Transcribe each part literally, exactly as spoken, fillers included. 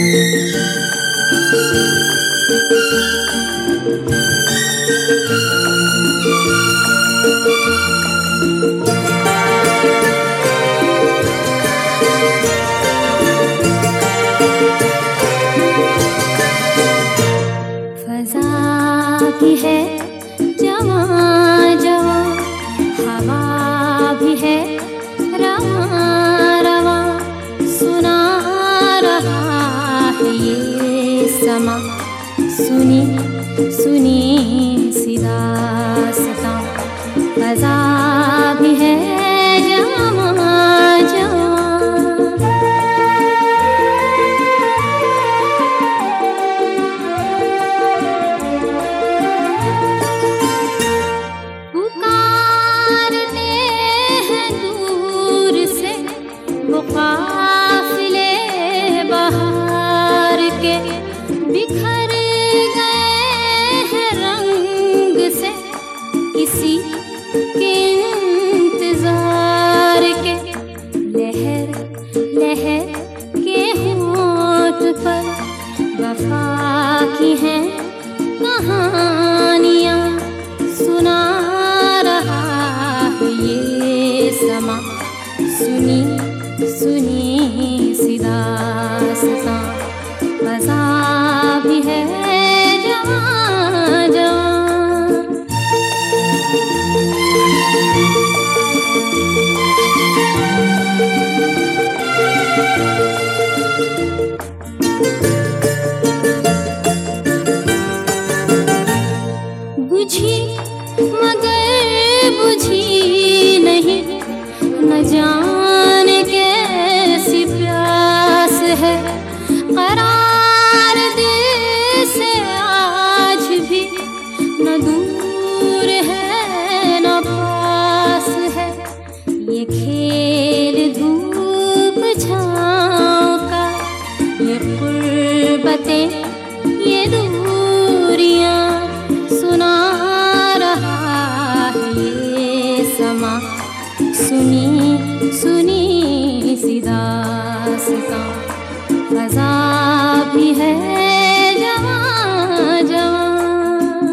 भी है जवां जवां, हवा भी है रवां रवां, सुना रहा है ये समा, सुनी सुनी सी दास्तां, फ़ज़ा भी है जवां जवां। काफ़िले बहार के बिखर गए हैं रंग से, किसी के इंतजार के। लहर लहर के होंठ पर वफा की हैं कहानियाँ, सुना रहा है ये समा, सुनी सुनी सी दास्तां, फ़ज़ा भी है जवां जवां। बुझी मगर बुझी नहीं, न जाने कैसी प्यास है, करार दिल से आज भी न दूर है न पास है। ये खेल धूप छाँव का, ये क़ुर्बतें ये दूरियाँ, सुना रहा है ये समा, सुनी सुनी सी दास्तां, फ़ज़ा भी है जवां जवां।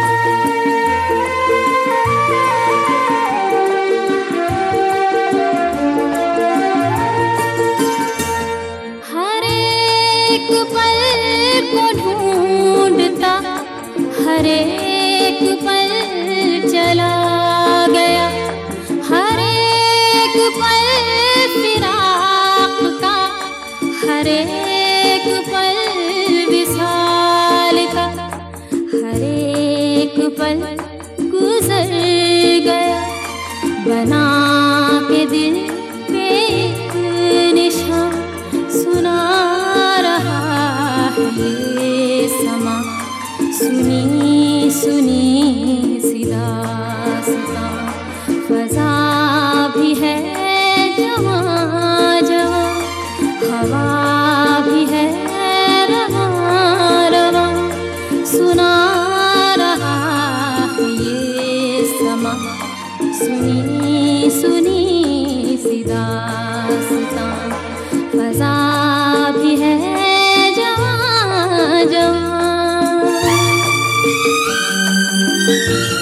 हर एक पल को ढूंढता, हर एक पल चला गया, हर एक पल फिराक का, हर एक पल विसाल का, हर एक पल गुजर गया, बना के दिल पे एक निशान, सुना रहा है ये समा, सुनी सुनी सी दास्तां, फ़ज़ा भी है जवां जवां, हवा भी है रवां रवां, सुना रहा है ये समा, सुनी सुनी सी दास्तां, फ़ज़ा भी है जवां जवां।